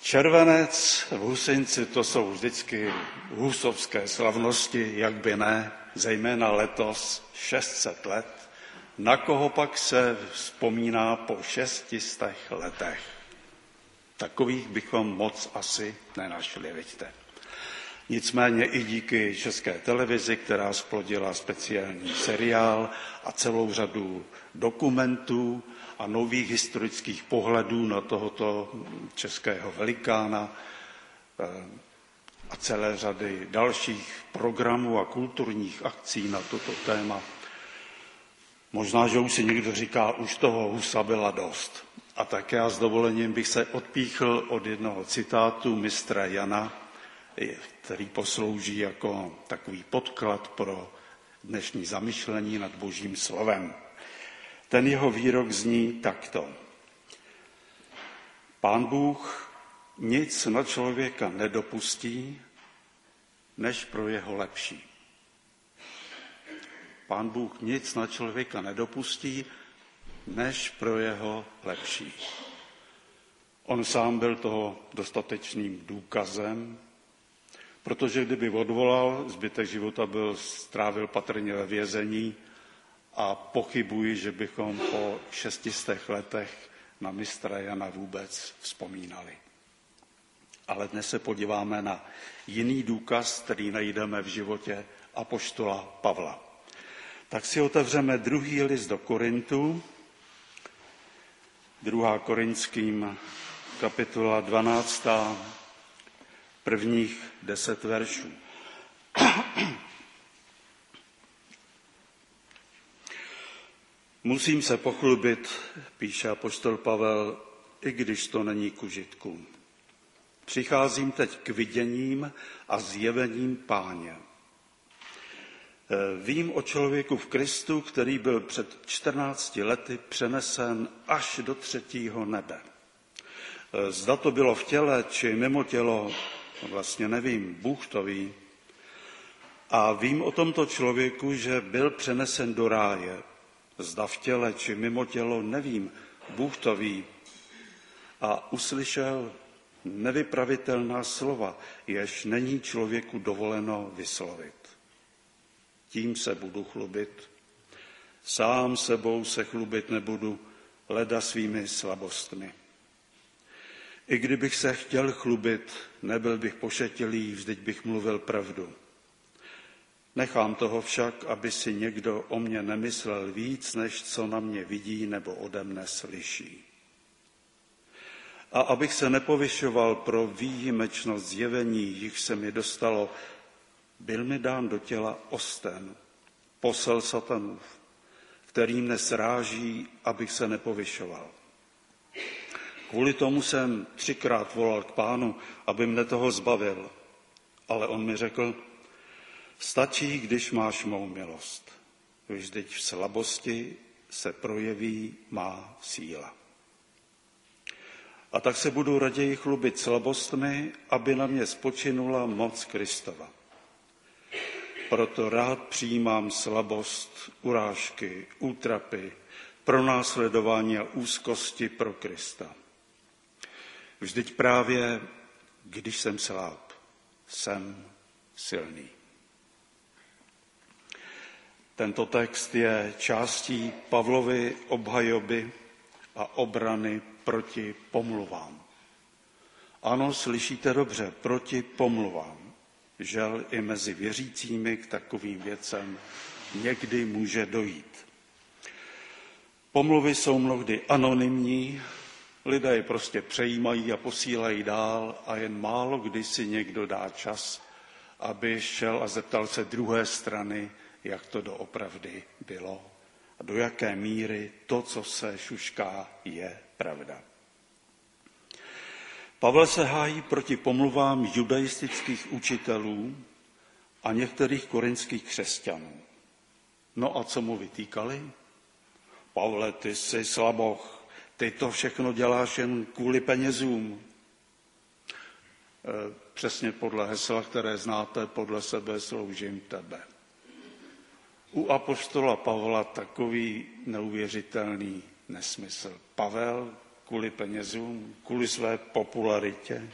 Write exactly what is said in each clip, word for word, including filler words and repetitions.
Červenec v Husinci, to jsou vždycky husovské slavnosti, jak by ne, zejména letos šest set let. Na koho pak se vzpomíná po šestistech letech? Takových bychom moc asi nenašli, vidíte. Nicméně i díky České televizi, která splodila speciální seriál a celou řadu dokumentů a nových historických pohledů na tohoto českého velikána a celé řady dalších programů a kulturních akcí na toto téma. Možná, že už si někdo říká, už toho Husa byla dost. A tak já s dovolením bych se odpíchl od jednoho citátu mistra Jana, který poslouží jako takový podklad pro dnešní zamyšlení nad Božím slovem. Ten jeho výrok zní takto. Pán Bůh nic na člověka nedopustí, než pro jeho lepší. Pán Bůh nic na člověka nedopustí, než pro jeho lepší. On sám byl toho dostatečným důkazem, protože kdyby odvolal, zbytek života byl strávil patrně ve vězení a pochybuji, že bychom po šestistech letech na mistra Jana vůbec vzpomínali. Ale dnes se podíváme na jiný důkaz, který najdeme v životě apoštola Pavla. Tak si otevřeme druhý list do Korintů, druhá Korinským, kapitola dvanáctá, prvních deset veršů. Musím se pochlubit, píše apoštol Pavel, i když to není k užitku. Přicházím teď k viděním a zjevením Páně. Vím o člověku v Kristu, který byl před čtrnácti lety přenesen až do třetího nebe. Zda to bylo v těle, či mimo tělo, vlastně nevím, Bůh to ví. A vím o tomto člověku, že byl přenesen do ráje. Zda v těle, či mimo tělo, nevím, Bůh to ví. A uslyšel nevypravitelná slova, jež není člověku dovoleno vyslovit. Tím se budu chlubit. Sám sebou se chlubit nebudu, leda svými slabostmi. I kdybych se chtěl chlubit, nebyl bych pošetilý, vždyť bych mluvil pravdu. Nechám toho však, aby si někdo o mě nemyslel víc, než co na mě vidí nebo ode mne slyší. A abych se nepovyšoval pro výjimečnost zjevení, jich se mi dostalo, byl mi dán do těla osten, posel satanův, který mne sráží, abych se nepovyšoval. Kvůli tomu jsem třikrát volal k Pánu, aby mne toho zbavil, ale on mi řekl, stačí, když máš mou milost, vždyť v slabosti se projeví má síla. A tak se budu raději chlubit slabostmi, aby na mě spočinula moc Kristova. Proto rád přijímám slabost, urážky, útrapy, pronásledování a úzkosti pro Krista. Vždyť právě, když jsem sláb, jsem silný. Tento text je částí Pavlovy obhajoby a obrany proti pomluvám. Ano, slyšíte dobře, proti pomluvám. Žel i mezi věřícími k takovým věcem někdy může dojít. Pomluvy jsou mnohdy anonymní, lidé je prostě přejímají a posílají dál a jen málo kdy si někdo dá čas, aby šel a zeptal se druhé strany, jak to doopravdy bylo a do jaké míry to, co se šušká, je pravda. Pavel se hájí proti pomluvám judaistických učitelů a některých korinských křesťanů. No a co mu vytýkali? Pavle, ty jsi slaboch, ty to všechno děláš jen kvůli penězům. E, přesně podle hesla, které znáte, podle sebe sloužím tebe. U apoštola Pavla takový neuvěřitelný nesmysl. Pavel kvůli penězům, kvůli své popularitě.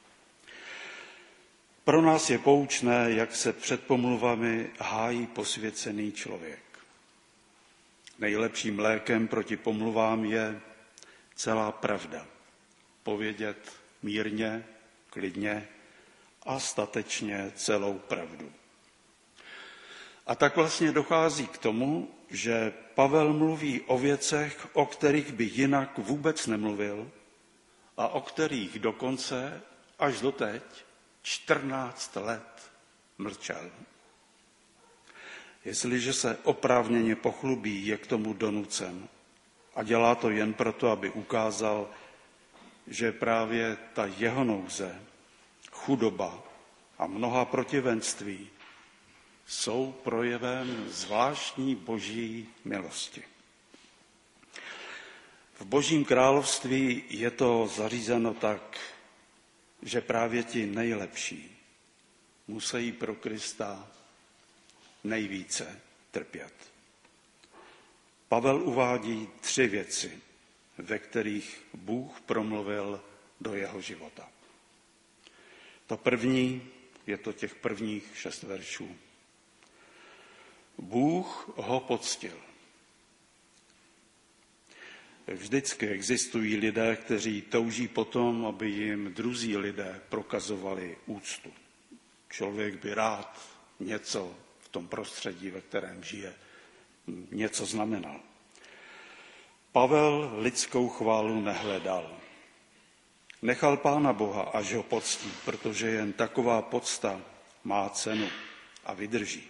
Pro nás je poučné, jak se před pomluvami hájí posvěcený člověk. Nejlepším lékem proti pomluvám je celá pravda. Povědět mírně, klidně a statečně celou pravdu. A tak vlastně dochází k tomu, že Pavel mluví o věcech, o kterých by jinak vůbec nemluvil a o kterých dokonce až doteď čtrnáct let mlčel. Jestliže se oprávněně pochlubí, je k tomu donucen a dělá to jen proto, aby ukázal, že právě ta jeho nouze, chudoba a mnoha protivenství jsou projevem zvláštní boží milosti. V Božím království je to zařízeno tak, že právě ti nejlepší musí pro Krista nejvíce trpět. Pavel uvádí tři věci, ve kterých Bůh promluvil do jeho života. To první je to těch prvních šest veršů. Bůh ho poctil. Vždycky existují lidé, kteří touží potom, aby jim druzí lidé prokazovali úctu. Člověk by rád něco v tom prostředí, ve kterém žije, něco znamenal. Pavel lidskou chválu nehledal. Nechal Pána Boha, až ho poctí, protože jen taková pocta má cenu a vydrží.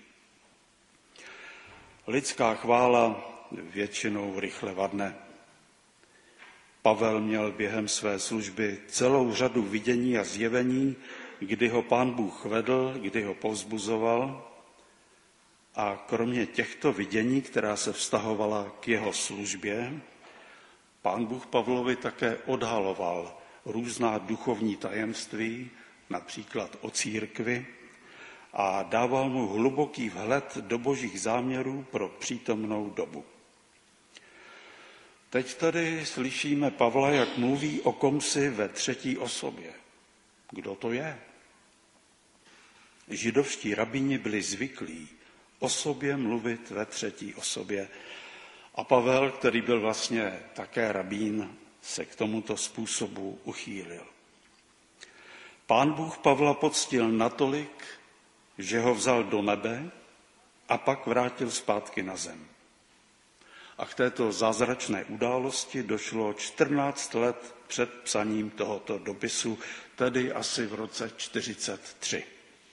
Lidská chvála většinou rychle vadne. Pavel měl během své služby celou řadu vidění a zjevení, kdy ho Pán Bůh vedl, kdy ho povzbuzoval. A kromě těchto vidění, která se vztahovala k jeho službě, Pán Bůh Pavlovi také odhaloval různá duchovní tajemství, například o církvi, a dával mu hluboký vhled do božích záměrů pro přítomnou dobu. Teď tady slyšíme Pavla, jak mluví o komsi ve třetí osobě. Kdo to je? Židovští rabíni byli zvyklí o sobě mluvit ve třetí osobě. A Pavel, který byl vlastně také rabín, se k tomuto způsobu uchýlil. Pán Bůh Pavla poctil natolik, že ho vzal do nebe a pak vrátil zpátky na zem. A k této zázračné události došlo čtrnáct let před psaním tohoto dopisu, tedy asi v roce čtyřicet tři.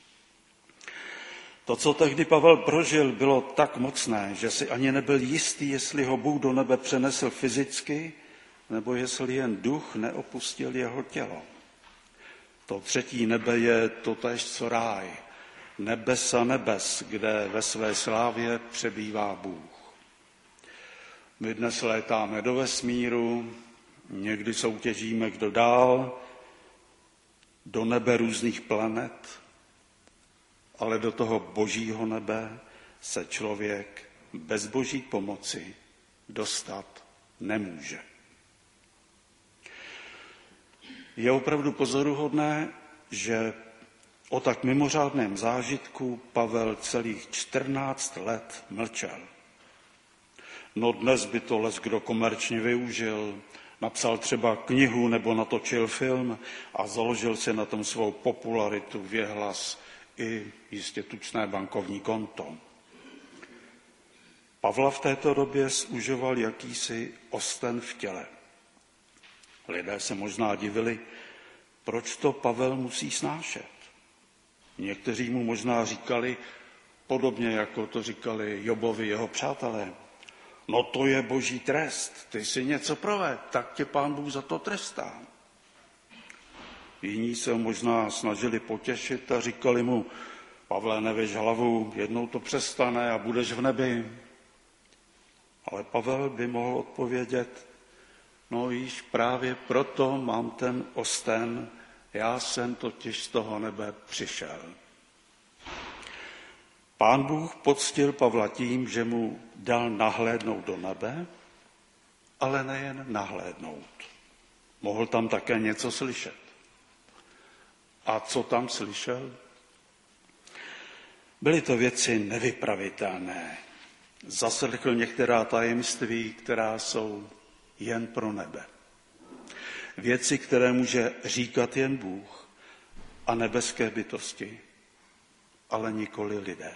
To, co tehdy Pavel prožil, bylo tak mocné, že si ani nebyl jistý, jestli ho Bůh do nebe přenesl fyzicky, nebo jestli jen duch neopustil jeho tělo. To třetí nebe je totéž co ráj, nebesa nebes, kde ve své slávě přebývá Bůh. My dnes létáme do vesmíru, někdy soutěžíme, kdo dál, do nebe různých planet, ale do toho božího nebe se člověk bez boží pomoci dostat nemůže. Je opravdu pozoruhodné, že o tak mimořádném zážitku Pavel celých čtrnáct let mlčel. No dnes by to leskdo komerčně využil, napsal třeba knihu nebo natočil film a založil si na tom svou popularitu, věhlas i jistě tučné bankovní konto. Pavla v této době zúžoval jakýsi osten v těle. Lidé se možná divili, proč to Pavel musí snášet. Někteří mu možná říkali, podobně jako to říkali Jobovi jeho přátelé, no to je boží trest, ty si něco proved, tak tě Pán Bůh za to trestá. Jiní se možná snažili potěšit a říkali mu, Pavle, nevěž hlavu, jednou to přestane a budeš v nebi. Ale Pavel by mohl odpovědět, no již právě proto mám ten osten, já jsem totiž z toho nebe přišel. Pán Bůh poctil Pavla tím, že mu dal nahlédnout do nebe, ale nejen nahlédnout. Mohl tam také něco slyšet. A co tam slyšel? Byly to věci nevypravitelné. Zaslechl některá tajemství, která jsou jen pro nebe. Věci, které může říkat jen Bůh a nebeské bytosti, ale nikoli lidé.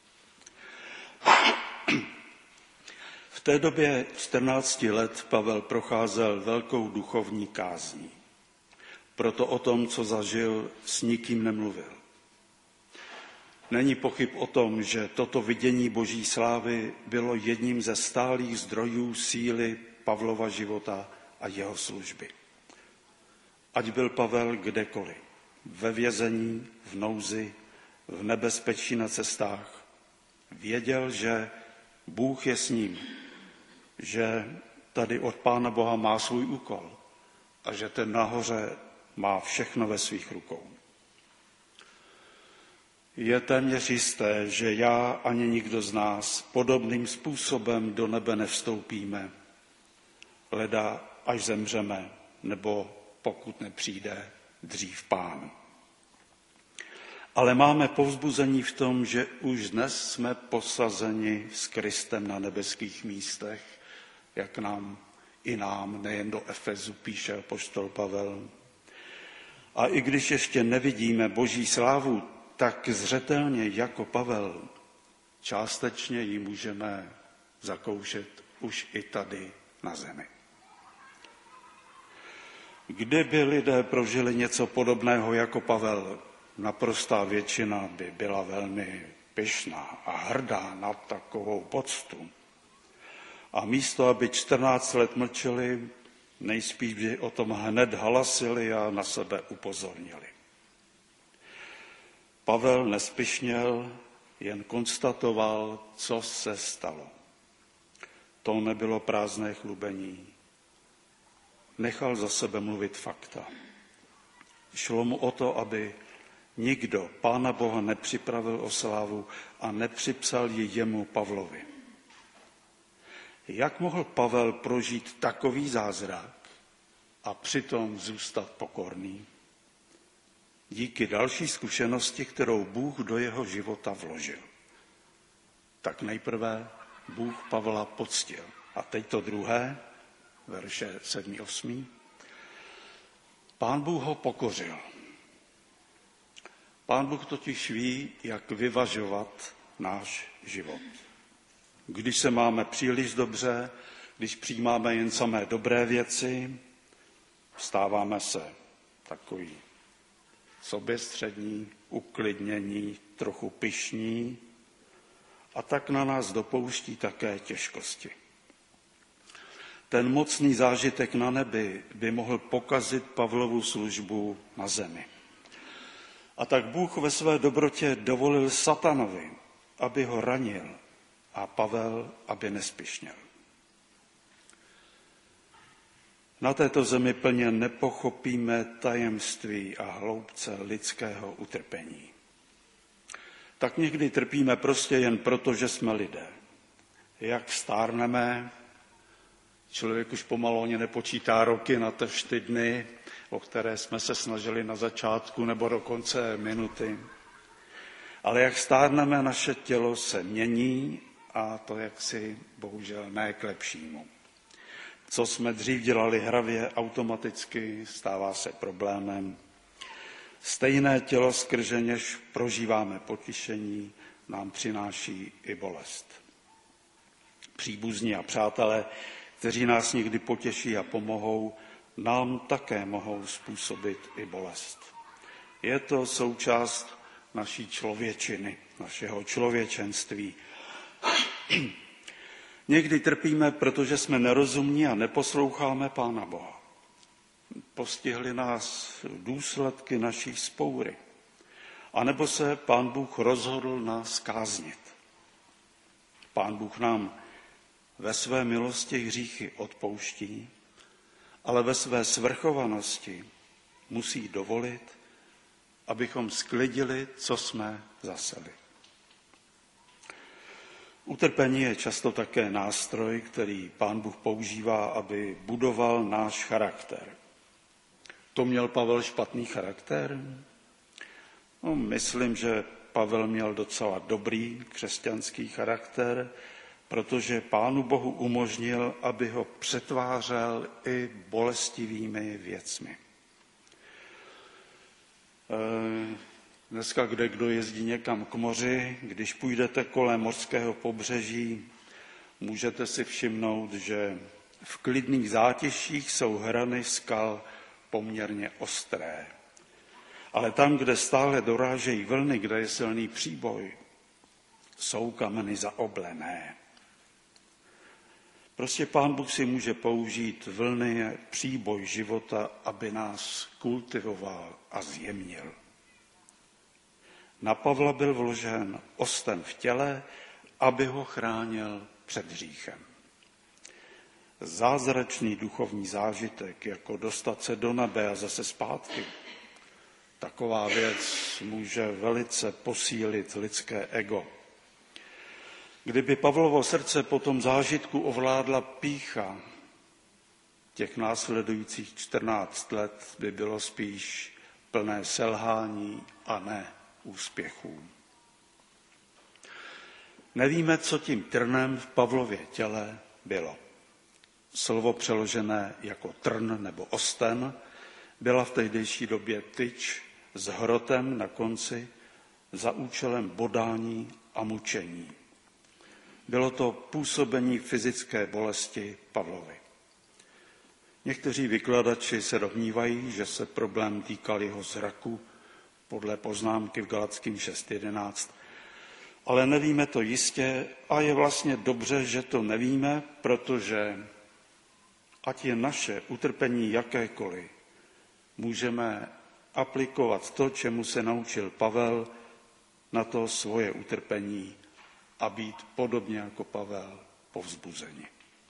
V té době čtrnácti let Pavel procházel velkou duchovní kázní. Proto o tom, co zažil, s nikým nemluvil. Není pochyb o tom, že toto vidění Boží slávy bylo jedním ze stálých zdrojů síly Pavlova života a jeho služby. Ať byl Pavel kdekoliv, ve vězení, v nouzi, v nebezpečí na cestách, věděl, že Bůh je s ním, že tady od Pána Boha má svůj úkol a že ten nahoře má všechno ve svých rukou. Je téměř jisté, že já ani nikdo z nás podobným způsobem do nebe nevstoupíme, leda až zemřeme, nebo pokud nepřijde dřív Pán. Ale máme povzbuzení v tom, že už dnes jsme posazeni s Kristem na nebeských místech, jak nám i nám, nejen do Efezu, píše apoštol Pavel. A i když ještě nevidíme Boží slávu tak zřetelně jako Pavel, částečně ji můžeme zakoušet už i tady na zemi. Kdyby lidé prožili něco podobného jako Pavel, naprostá většina by byla velmi pyšná a hrdá na takovou poctu. A místo, aby čtrnáct let mlčeli, nejspíš by o tom hned halasili a na sebe upozornili. Pavel nespyšněl, jen konstatoval, co se stalo. To nebylo prázdné chlubení. Nechal za sebe mluvit fakta. Šlo mu o to, aby nikdo Pána Boha nepřipravil o slávu a nepřipsal ji jemu, Pavlovi. Jak mohl Pavel prožít takový zázrak a přitom zůstat pokorný? Díky další zkušenosti, kterou Bůh do jeho života vložil. Tak nejprve Bůh Pavla poctil. A teď to druhé, verše sedm osm. Pán Bůh ho pokořil. Pán Bůh totiž ví, jak vyvažovat náš život. Když se máme příliš dobře, když přijímáme jen samé dobré věci, stáváme se takový soběstřední, uklidnění, trochu pyšní a tak na nás dopouští také těžkosti. Ten mocný zážitek na nebi by mohl pokazit Pavlovu službu na zemi. A tak Bůh ve své dobrotě dovolil satanovi, aby ho ranil a Pavel, aby nespyšněl. Na této zemi plně nepochopíme tajemství a hloubce lidského utrpení. Tak někdy trpíme prostě jen proto, že jsme lidé. Jak stárneme, člověk už pomalu ani nepočítá roky na ty dny, o které jsme se snažili na začátku, nebo dokonce minuty. Ale jak stárneme, naše tělo se mění a to jaksi bohužel ne k lepšímu. Co jsme dřív dělali hravě, automaticky stává se problémem. Stejné tělo, skrze něž prožíváme potěšení, nám přináší i bolest. Příbuzní a přátelé, kteří nás někdy potěší a pomohou, nám také mohou způsobit i bolest. Je to součást naší člověčiny, našeho člověčenství. Někdy trpíme, protože jsme nerozumní a neposloucháme Pána Boha. Postihly nás důsledky naší spoury. A nebo se Pán Bůh rozhodl nás káznit. Pán Bůh nám ve své milosti hříchy odpouští, ale ve své svrchovanosti musí dovolit, abychom sklidili, co jsme zaseli. Utrpení je často také nástroj, který Pán Bůh používá, aby budoval náš charakter. to měl Pavel špatný charakter? No, myslím, že Pavel měl docela dobrý křesťanský charakter, protože Pánu Bohu umožnil, aby ho přetvářel i bolestivými věcmi. Dneska, kde kdo jezdí někam k moři, když půjdete kolem mořského pobřeží, můžete si všimnout, že v klidných zátiších jsou hrany skal poměrně ostré. Ale tam, kde stále dorážejí vlny, kde je silný příboj, jsou kameny zaoblené. Prostě Pán Bůh si může použít vlny, příboj života, aby nás kultivoval a zjemnil. Na Pavla byl vložen osten v těle, aby ho chránil před hříchem. Zázračný duchovní zážitek, jako dostat se do nebe a zase zpátky, taková věc může velice posílit lidské ego. Kdyby Pavlovo srdce po tom zážitku ovládla pýcha, těch následujících čtrnáct let by bylo spíš plné selhání a ne úspěchů. Nevíme, co tím trnem v Pavlově těle bylo. Slovo přeložené jako trn nebo osten byla v tehdejší době tyč s hrotem na konci za účelem bodání a mučení. Bylo to působení fyzické bolesti Pavlovi. Někteří vykladači se domnívají, že se problém týkal jeho zraku podle poznámky v Galatským šest jedenáct, ale nevíme to jistě a je vlastně dobře, že to nevíme, protože ať je naše utrpení jakékoliv, můžeme aplikovat to, čemu se naučil Pavel, na to svoje utrpení a být podobně jako Pavel povzbuzeni.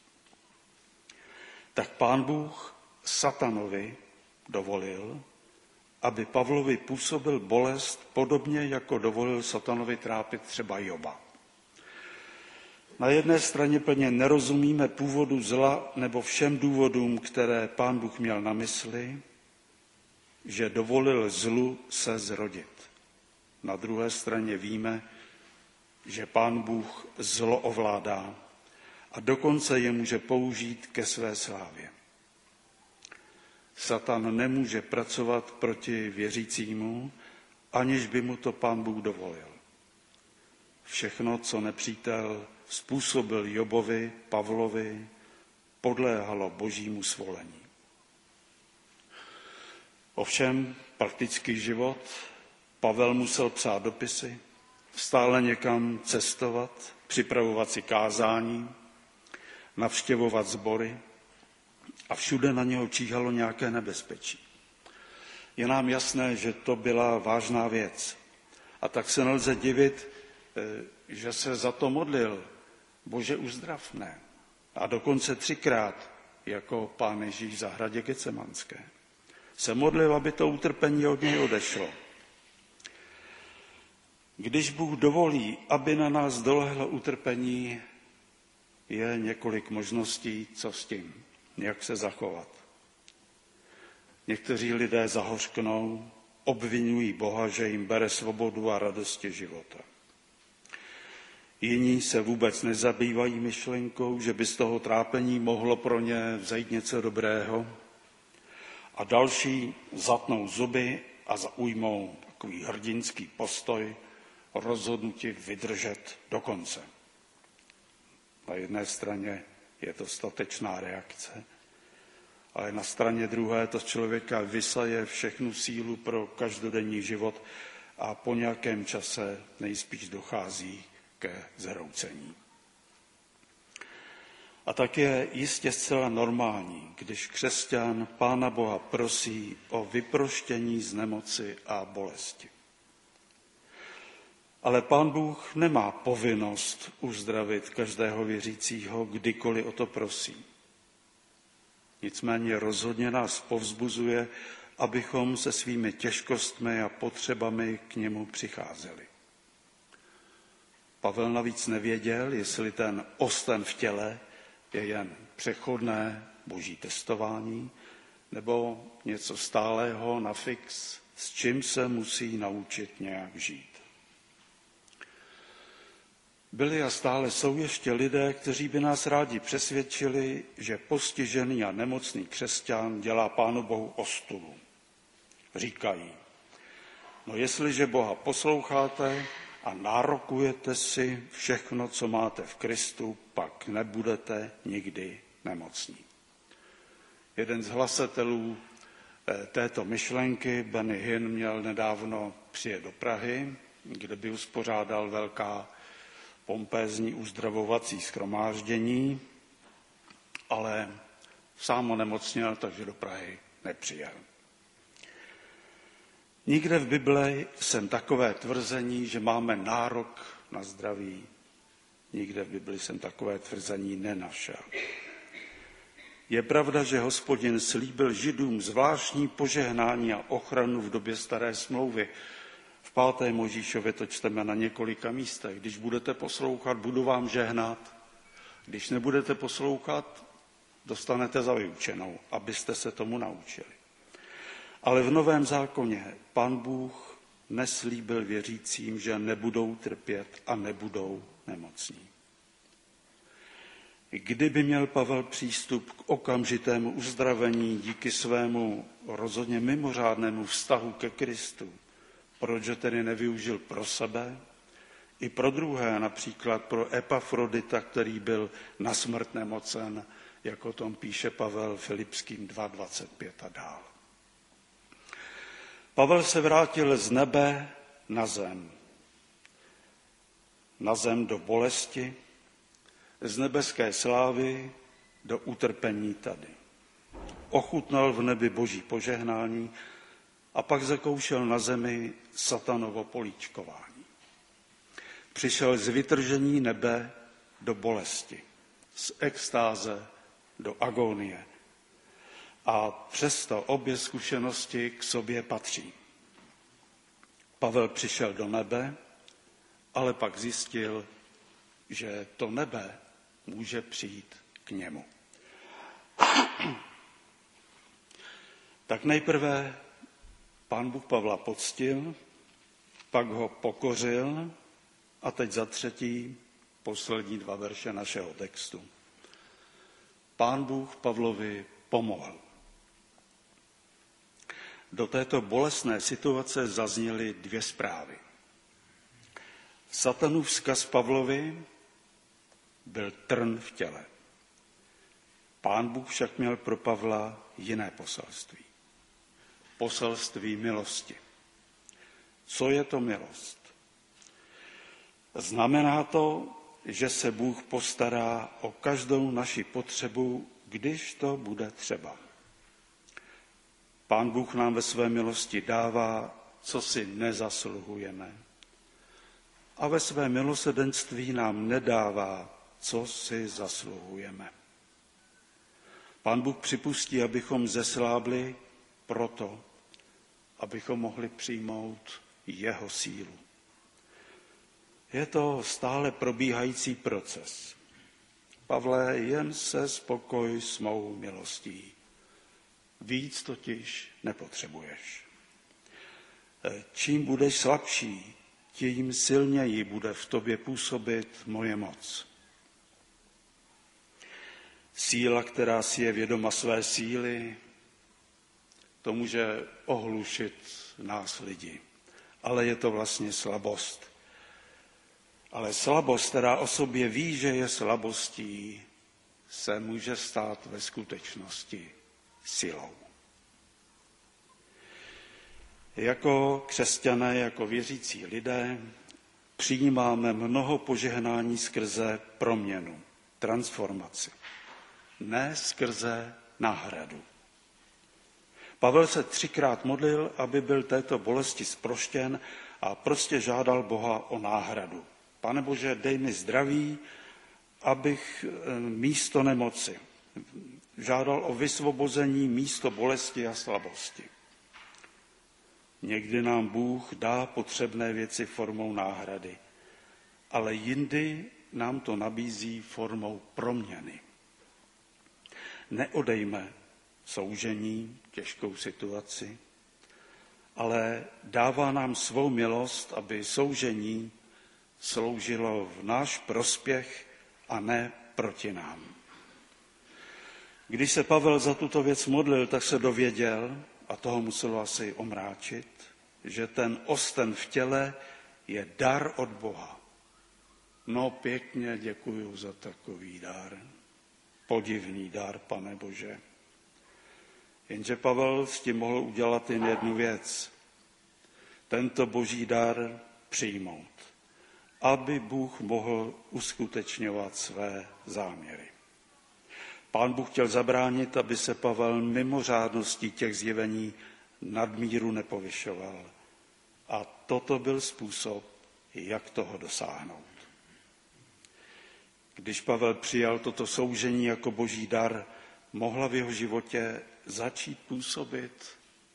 Tak Pán Bůh satanovi dovolil, aby Pavlovi působil bolest podobně, jako dovolil satanovi trápit třeba Joba. Na jedné straně plně nerozumíme původu zla nebo všem důvodům, které Pán Bůh měl na mysli, že dovolil zlu se zrodit. Na druhé straně víme, že Pán Bůh zlo ovládá a dokonce je může použít ke své slávě. Satan nemůže pracovat proti věřícímu, aniž by mu to Pán Bůh dovolil. Všechno, co nepřítel způsobil Jobovi, Pavlovi, podléhalo Božímu svolení. Ovšem praktický život, Pavel musel psát dopisy, stále někam cestovat, připravovat si kázání, navštěvovat sbory a všude na něho číhalo nějaké nebezpečí. Je nám jasné, že to byla vážná věc. A tak se nelze divit, že se za to modlil. Bože, uzdrav mne. A dokonce třikrát, jako Pán Ježíš v zahradě Getsemanské. Se modlil, aby to utrpení od něj odešlo. Když Bůh dovolí, aby na nás dolehlo utrpení, je několik možností, co s tím, jak se zachovat. Někteří lidé zahořknou, obvinují Boha, že jim bere svobodu a radosti života. Jiní se vůbec nezabývají myšlenkou, že by z toho trápení mohlo pro ně vzejít něco dobrého. A další zatnou zuby a zaujmou takový hrdinský postoj, rozhodnutí vydržet do konce. Na jedné straně je to statečná reakce, ale na straně druhé to z člověka vysaje všechnu sílu pro každodenní život a po nějakém čase nejspíš dochází ke zhroucení. A tak je jistě zcela normální, když křesťan Pána Boha prosí o vyproštění z nemoci a bolesti. Ale Pán Bůh nemá povinnost uzdravit každého věřícího, kdykoliv o to prosí. Nicméně rozhodně nás povzbuzuje, abychom se svými těžkostmi a potřebami k němu přicházeli. Pavel navíc nevěděl, jestli ten osten v těle je jen přechodné boží testování, nebo něco stálého na fix, s čím se musí naučit nějak žít. Byli a stále jsou ještě lidé, kteří by nás rádi přesvědčili, že postižený a nemocný křesťan dělá Pánu Bohu ostudu. Říkají, no jestliže Boha posloucháte a nárokujete si všechno, co máte v Kristu, pak nebudete nikdy nemocní. Jeden z hlasatelů této myšlenky, Benny Hinn, měl nedávno přijet do Prahy, kde by uspořádal velká pompézní uzdravovací shromáždění, ale sám onemocněl, takže do Prahy nepřijel. Nikde v Bibli jsem takové tvrzení, že máme nárok na zdraví, nikde v Bibli jsem takové tvrzení nenašel. Je pravda, že Hospodin slíbil Židům zvláštní požehnání a ochranu v době staré smlouvy. V páté Mojžíšově to čteme na několika místech. Když budete poslouchat, budu vám žehnat. Když nebudete poslouchat, dostanete za vyučenou, abyste se tomu naučili. Ale v Novém zákoně Pán Bůh neslíbil věřícím, že nebudou trpět a nebudou nemocní. Kdyby měl Pavel přístup k okamžitému uzdravení díky svému rozhodně mimořádnému vztahu ke Kristu, proč ho tedy nevyužil pro sebe i pro druhé, například pro Epafrodita, který byl na smrt nemocen, jako o tom píše Pavel Filipským dva dvacet pět a dál. Pavel se vrátil z nebe na zem. Na zem do bolesti, z nebeské slávy do utrpení tady. Ochutnal v nebi boží požehnání a pak zakoušel na zemi satanovo políčkování. Přišel z vytržení nebe do bolesti, z extáze do agonie. A přesto obě zkušenosti k sobě patří. Pavel přišel do nebe, ale pak zjistil, že to nebe může přijít k němu. Tak nejprve Pán Bůh Pavla poctil, pak ho pokořil a teď za třetí poslední dva verše našeho textu. Pán Bůh Pavlovi pomohl. Do této bolestné situace zazněly dvě zprávy. Satanův vzkaz Pavlovi byl trn v těle. Pán Bůh však měl pro Pavla jiné poselství. Poselství milosti. Co je to milost? Znamená to, že se Bůh postará o každou naši potřebu, když to bude třeba. Pán Bůh nám ve své milosti dává, co si nezasluhujeme. A ve své milosrdenství nám nedává, co si zasluhujeme. Pán Bůh připustí, abychom zeslábli proto, abychom mohli přijmout jeho sílu. Je to stále probíhající proces. Pavle, jen se spokoj s mou milostí. Víc totiž nepotřebuješ. Čím budeš slabší, tím silněji bude v tobě působit moje moc. Síla, která si je vědoma své síly, to může ohlušit nás lidi. Ale je to vlastně slabost. Ale slabost, která o sobě ví, že je slabostí, se může stát ve skutečnosti silou. Jako křesťané, jako věřící lidé přijímáme mnoho požehnání skrze proměnu, transformaci, ne skrze náhradu. Pavel se třikrát modlil, aby byl této bolesti zproštěn a prostě žádal Boha o náhradu. Pane Bože, dej mi zdraví, abych místo nemoci. Žádal o vysvobození místo bolesti a slabosti. Někdy nám Bůh dá potřebné věci formou náhrady, ale jindy nám to nabízí formou proměny. Neodejme soužení, těžkou situaci, ale dává nám svou milost, aby soužení sloužilo v náš prospěch a ne proti nám. Když se Pavel za tuto věc modlil, tak se dověděl, a toho muselo asi omráčit, že ten osten v těle je dar od Boha. No pěkně děkuju za takový dar. Podivný dar, Pane Bože. Jenže Pavel s tím mohl udělat jen jednu věc. Tento boží dar přijmout, aby Bůh mohl uskutečňovat své záměry. Pán Bůh chtěl zabránit, aby se Pavel mimořádností těch zjevení nadmíru nepovyšoval. A toto byl způsob, jak toho dosáhnout. Když Pavel přijal toto soužení jako boží dar, mohla v jeho životě začít působit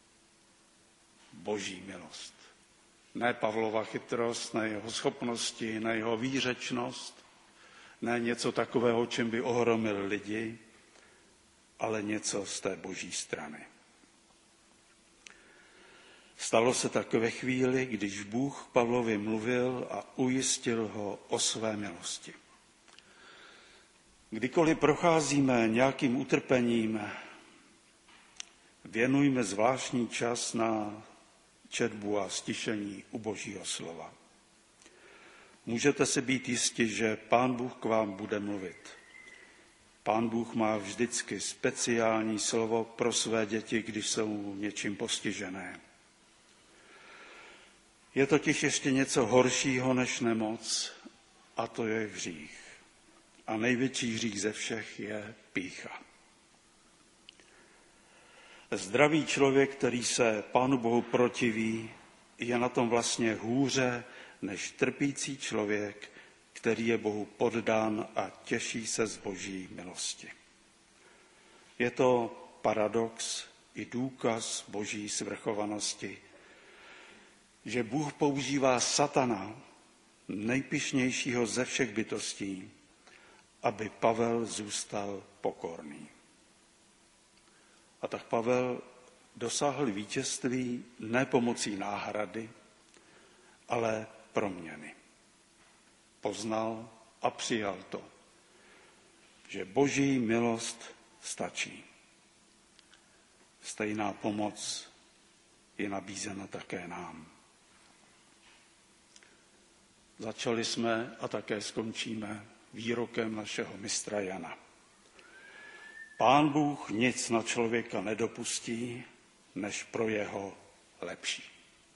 boží milost. Ne Pavlova chytrost, ne jeho schopnosti, ne jeho výřečnost, ne něco takového, čím by ohromil lidi, ale něco z té boží strany. Stalo se tak ve chvíli, když Bůh Pavlovi mluvil a ujistil ho o své milosti. Kdykoliv procházíme nějakým utrpením, věnujme zvláštní čas na četbu a stišení u Božího slova. Můžete si být jisti, že Pán Bůh k vám bude mluvit. Pán Bůh má vždycky speciální slovo pro své děti, když jsou něčím postižené. Je totiž ještě něco horšího než nemoc, a to je hřích. A největší hřích ze všech je pýcha. Zdravý člověk, který se Pánu Bohu protiví, je na tom vlastně hůře než trpící člověk, který je Bohu poddán a těší se z boží milosti. Je to paradox i důkaz boží svrchovanosti, že Bůh používá satana, nejpyšnějšího ze všech bytostí, aby Pavel zůstal pokorný. A tak Pavel dosáhl vítězství ne pomocí náhrady, ale proměny. Poznal a přijal to, že boží milost stačí. Stejná pomoc je nabízena také nám. Začali jsme a také skončíme výrokem našeho mistra Jana. Pán Bůh nic na člověka nedopustí, než pro jeho lepší.